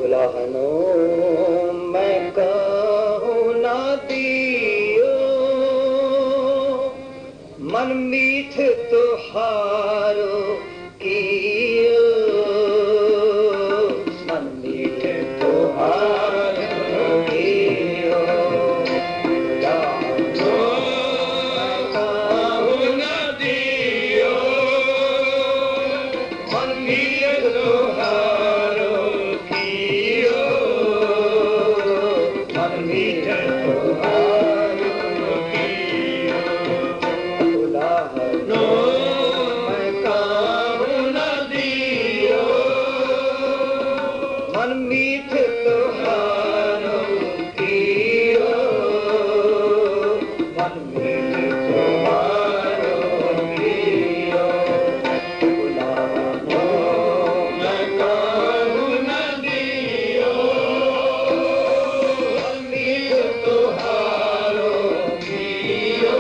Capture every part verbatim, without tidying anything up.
दुल्हनो मैं कहूँ ना दियो, मन मीठ तुहारो कियो, मन मीठ तुहारो कियो। दुल्हनो मैं कहूँ ना दियो, मन मीठ तुहारो कियो, मन मीठ तुहारो कियो। दुल्हनो मैं कहूँ ना दियो, मन मीठ तुहारो कियो, मन मीठ तुहारो कियो। दुल्हनो मैं कहूँ ना दियो, मन मीठ तुहारो कियो,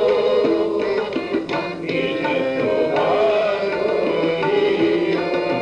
मन मीठ तुहारो कियो।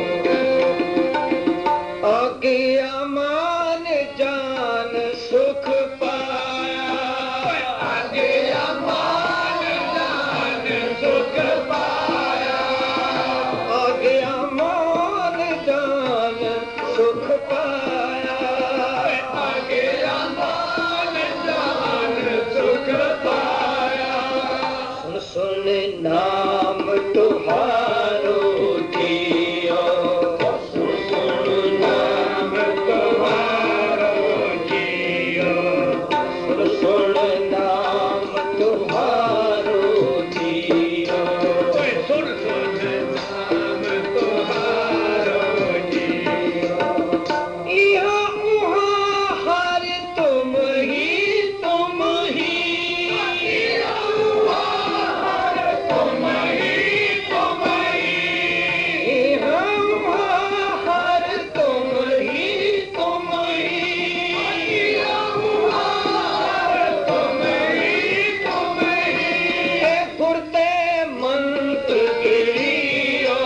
आज्ञा मान जान सुख पाया, आज्ञा मान जान सुख पाया, आज्ञा मान जान सुख पाया, आज्ञा मान जान सुख पाया। सुन सुन नाम तुहारो जियो, सुन सुन नाम तुहारो जियो, सुन सुन नाम तुहारो जियो, सुन सुन नाम तुहारो जियो। यहाँ वहाँ हर तुम ही तुम ही, यहाँ वहाँ हर तुम ही तुम ही, यहाँ वहाँ हर तुम ही तुम ही, यहाँ वहाँ हर तुम ही तुम ही। हे फुरते मंत्र गिरियो,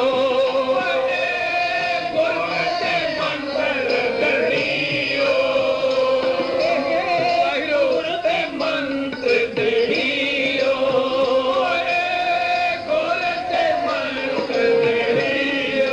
हे फुरते मंत्र गिरियो, हे फुरते मंत्र गिरियो, हे फुरते मंत्र गिरियो,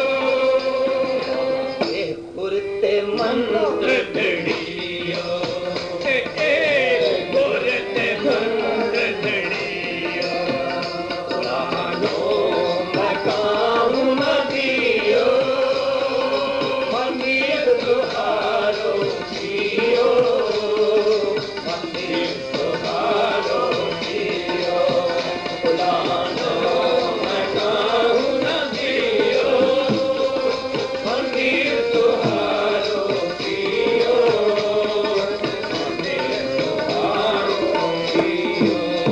हे फुरते मंत्र गिरियो, हे फुरते मंत्र गिरियो। दुल्हनो मैं कहूँ ना दियो, मन मीठ तुहारो कियो, मन मीठ तुहारो कियो। दुल्हनो मैं कहूँ ना दियो, मन मीठ तुहारो कियो, मन मीठ तुहारो कियो।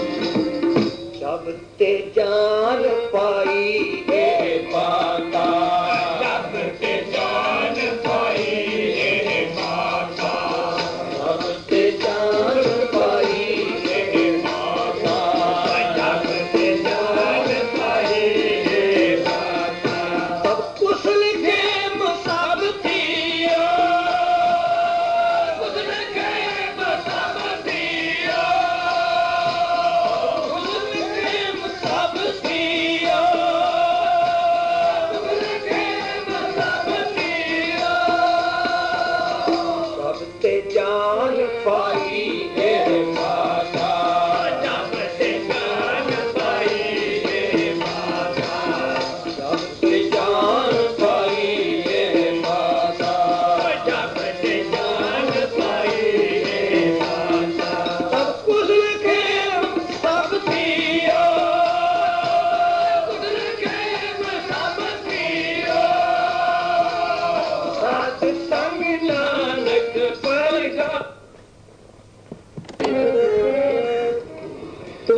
जब ते जान पाई ए माता, जब ते जान पाई ए माता, जब ते जान पाई ए माता, जब ते जान पाई ए माता। तब कुशल खेम सब थियो, कुशल खेम सब थियो, कुशल खेम सब थियो, कुशल खेम सब थियो। जब ते जान पाई ए माता, जब ते जान पाई ए माता, जब ते जान पाई ए माता, जब ते जान पाई ए माता। तब कुशल खेम सब थियो, कुशल खेम सब थियो, साथ संग नानक परगा। तू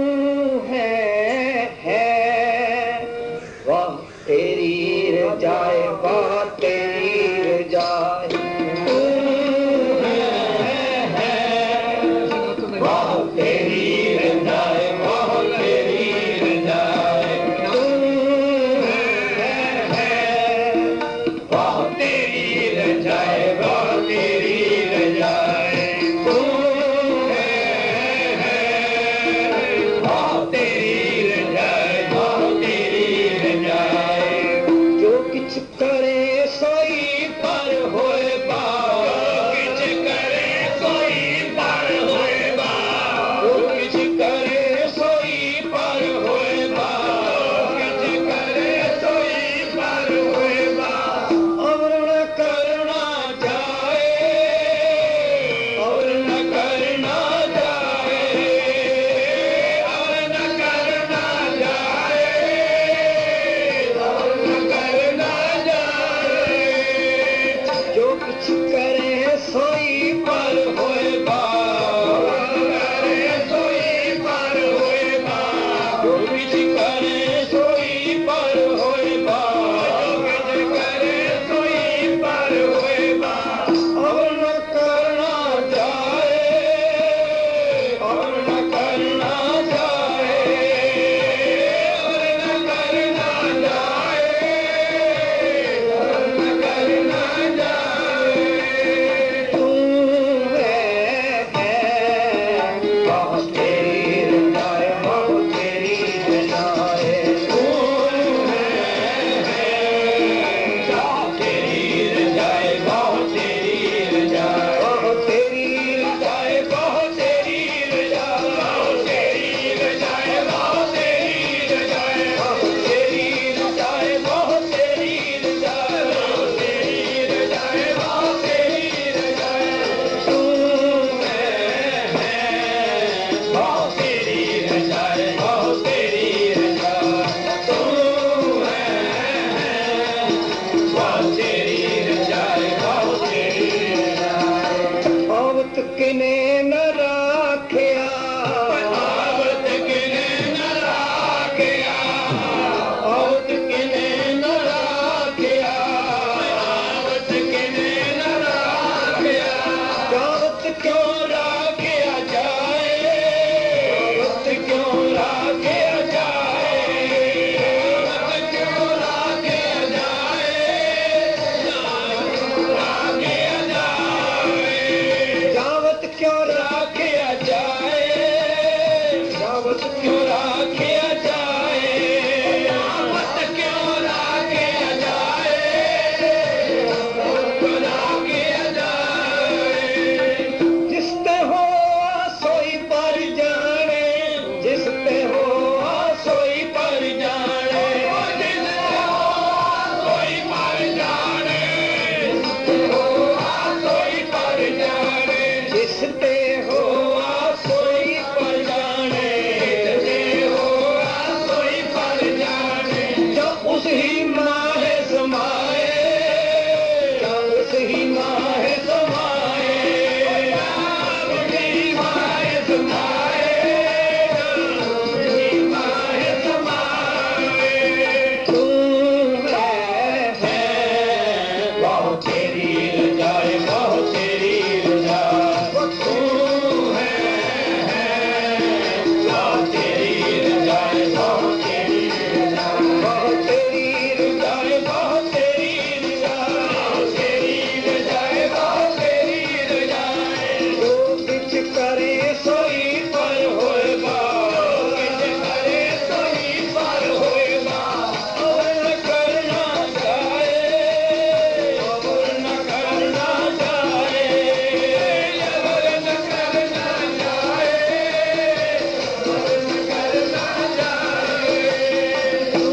है है वाह तेरी रजाए, वाह तेरी रजाए। तू है है वाह तेरी रजाए, वाह तेरी रजाए। तू है है वाह तेरी रजाए। किने न राखिया आवत किने न राखिया आवत किने न राखिया आवत किने न राखिया जावत क्यों राखिया जाए जावत क्यों राखिया जाए जावत क्यों राखिया जाए जावत क्यों राखिया जाए जावत क्यों राखिया जाए जावत क्यों राखिया जाए क्यों राखिया जाए जिसते हो सोई पर जाने जिसते हो सोई पर जाने जिसते हो सोई पर जाने सोई पर जाने जिसते हो सोई पर जाने जिसते हो सोई पर जाने जो उस ही माह समाए जो उस ही माह समाए उस ही माह समाए उस ही माह समाए तू है बहुत तेरी रजाए बहुत तेरी रजाए तू है बहुत तेरी रजाए बहुत तेरी रजाए बहुत तेरी रजाए बहुत तेरी रजाए बहुत तेरी रजाए बहुत तेरी रजाए जो कुछ करे सोई पर होएगा जो कुछ करे सोई पर होएगा और न करना चाहे और न करना चाहे और न करना चाहे और न करना चाहे तू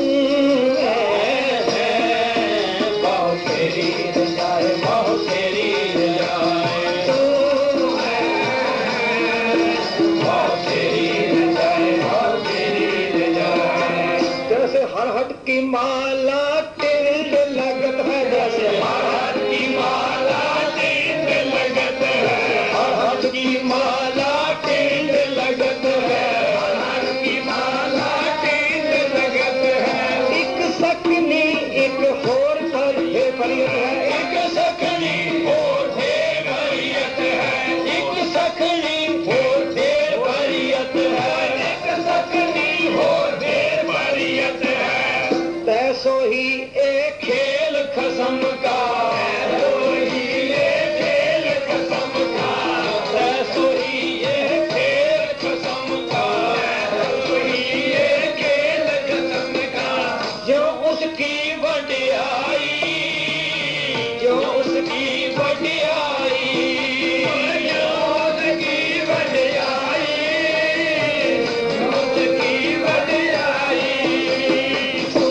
है बहुत तेरी रजाए बहुत तेरी रजाए तू है बहुत तेरी रजाए बहुत तेरी रजाए जैसे हर हट की माला टिंड लगत है जैसे हर हट की माला टिंड लगत है हर हट की माला टिंड लगत है हर हट की माला टिंड लगत है एक सकनी एक होर पर है बरियत है एक सकनी होर है बरियत है एक सकनी होर है बरियत है एक सकनी होर है बरियत है तैसो ही एक खेल खसम का तैसो ही एक खेल खसम का तैसो ही एक खेल खसम का तैसो ही एक खेल खसम का जो उसकी वडियाई जो उसकी वडियाई जो उसकी वडियाई जो उसकी वडियाई तू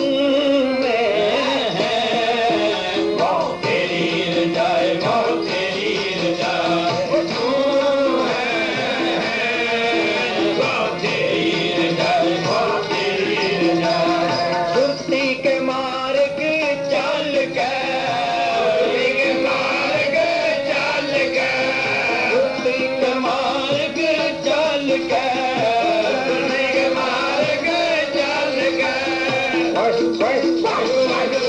है बहुत तेरी रजाए बहुत तेरी रजाए तू है बहुत तेरी रजाए बहुत तेरी रजाए सुरती के मार्ग चल गए के मार्ग चल गए सुरती के मार्ग चल गए के मार्ग चल गए बस बस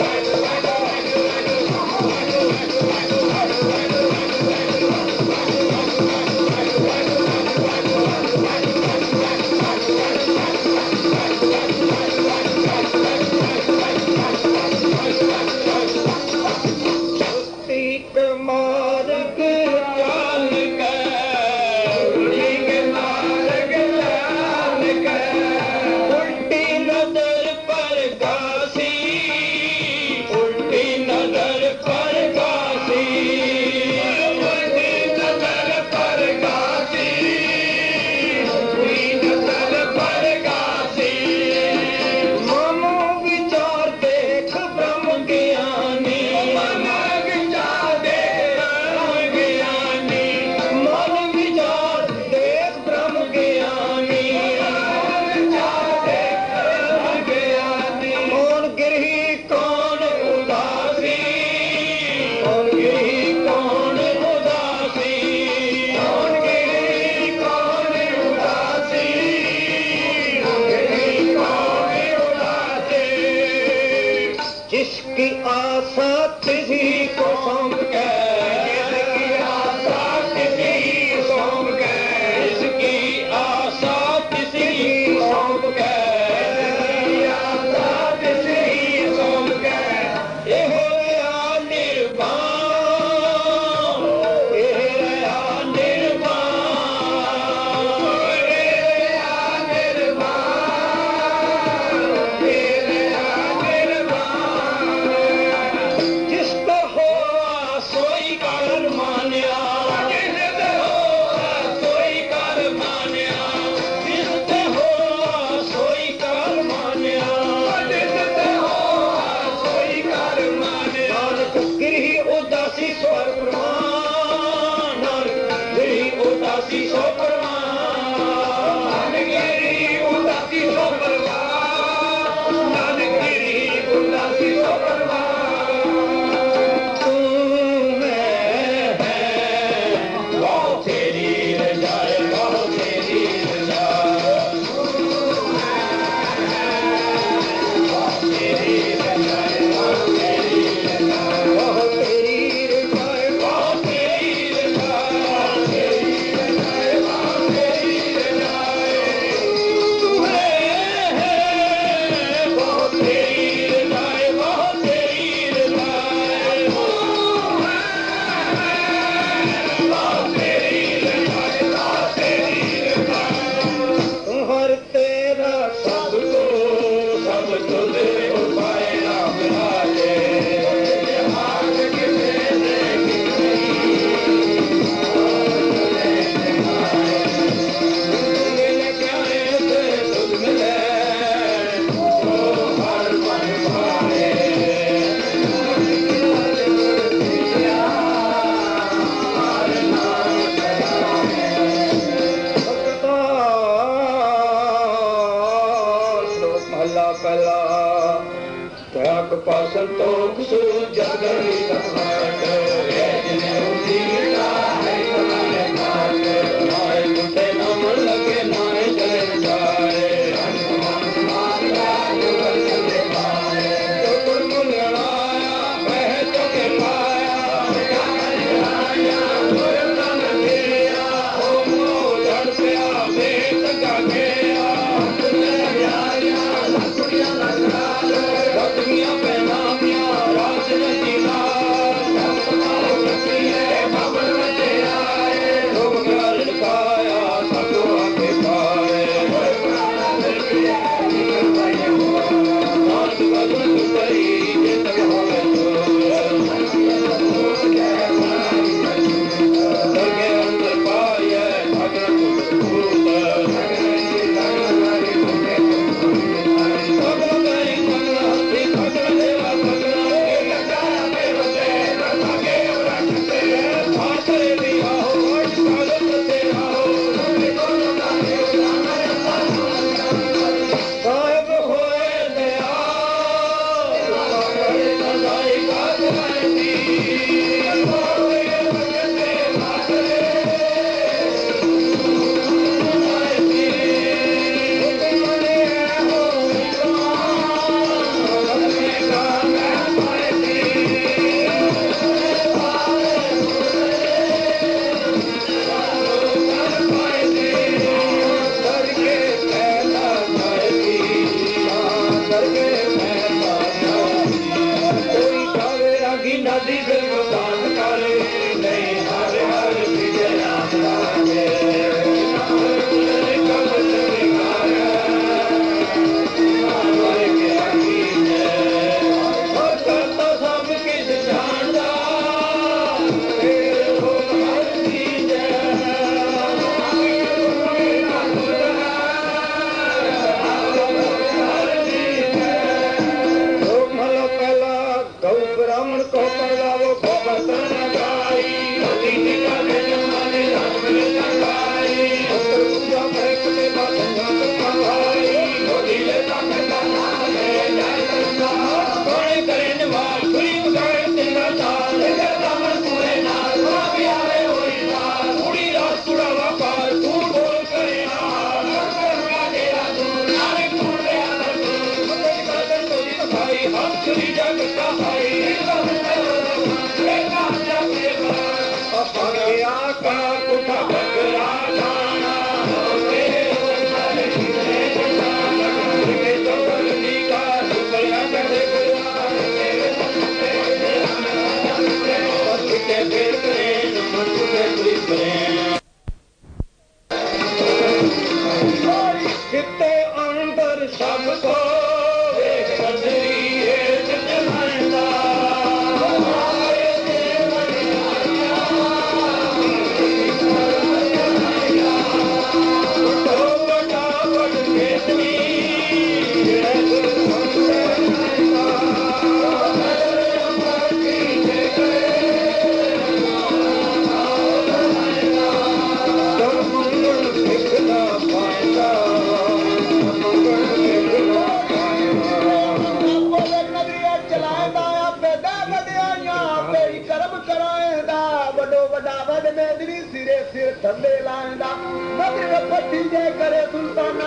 जिसकी आशा किसी को सौंप के, जिसकी आशा किसी को सौंप के, जिसकी आशा किसी को सौंप के, जिसकी आशा किसी को सौंप के, ये हो गया निर्वाण, ये रहा निर्वाण, ये रहा निर्वाण, ये रहा निर्वाण। जिसको हो सोई कर मान्या, जिसको हो सोई कर मान्या, जिसको हो सोई कर मान्या, जिसको हो सोई कर मान्या। नानक गिरही उदासी सो प्रमाण, नानक गिरही उदासी सो प्रमाण, नानक गिरही उदासी सो प्रमाण, नानक गिरही उदासी सो प्रमाण। तू मैं है वो तेरी रजाए, वो तेरी रजाए, वो तेरी रजाए, वो तेरी रजाए, वो तेरी रजाए, वो तेरी रजाए, तेरी रजाए, वो तेरी रजाए। तू है वो तेरी रजाए, वो तेरी रजाए, वो तेरी रजाए, वो तेरी रजाए। तुम्हार तेरा सब को सब तुझे उपाय राम राजे, हाथ किसे देगी मिले प्यारे से तुझ मिले, तो हर मन भाए। श्लोक महला पहला। त्याग पासन तोख सु जगरी तमाट, जिन्हें उठीला है तुम्हारे घाट। नाय मुझे नम लगे नाय जले जाए, हनुमान मारा जुगल चले पाए। जो गुरु लड़ाया वह जगे पाया, आया गुरु गया हो जड़ पिया बेत का गया। रखियां पहनामियां राजनीति लाल, भवन में आए लोग लड़काया सबको आगे पाए। नाथ भगवत सही जित होवे स्वर्गे अंदर पाए भगत भूत, सगल करी सगल हस्ती सगल देवा सगल के लगाया देव से रखे रखते भाषे दिया हो स्वागत तेरा हो। साहिब होए दयाल, सदाई काज रहती, होए भगते भाषे नदी फिर दान करे नहीं, हर हर विजय नाम लागे। करता सब किस जानदा, तेरे हो हर चीज। लोक महला पहला। गौ ब्राह्मण को पहलावो गो बर्तन गाई, नदी निकाले जमाने राम लगाई। उत्तर पूजा करे कटे बात संगत भाई, नदी ले ताके दाना ले जाए करना। कोई करे निवास पूरी उगाए तेरा ताल, लेकर ब्राह्मण पूरे नाल भी आवे होई नाल। पूरी रात पूरा व्यापार तू बोल करे नाल, करना तेरा दूर नानक तू ले आदर तू। मदद कर तो जी भाई हम चुरी जगता कराएंदा वडो वडा वड मेदनी सिरे सिर थले लाएंदा मगर पट्टी जे करे सुल्तान